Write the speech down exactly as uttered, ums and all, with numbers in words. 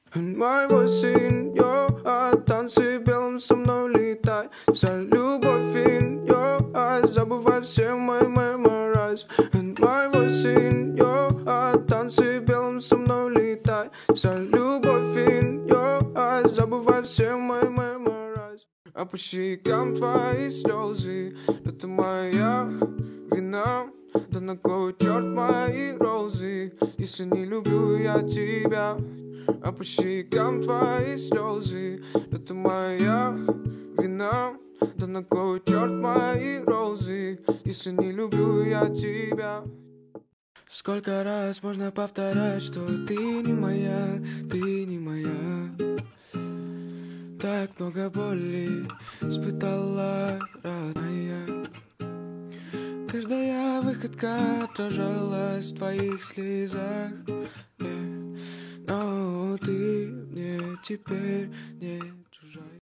Моего син, йо, а танцы белым со мной летай. За любовь in your eyes, забывай все мои memories. Моего син, йо, а танцы белым со мной летай. За любовь in your eyes, забывай все мои memories. А по щекам твои слезы, это моя вина. Да на кой черт мои розы, если не люблю я тебя? А по щекам твои слезы, это моя вина. Да на кой черт мои розы, если не люблю я тебя? Сколько раз можно повторять, что ты не моя, ты не моя? Так много боли испытала, родная. Каждая выходка отражалась в твоих слезах, yeah. Но ты мне теперь не чужая.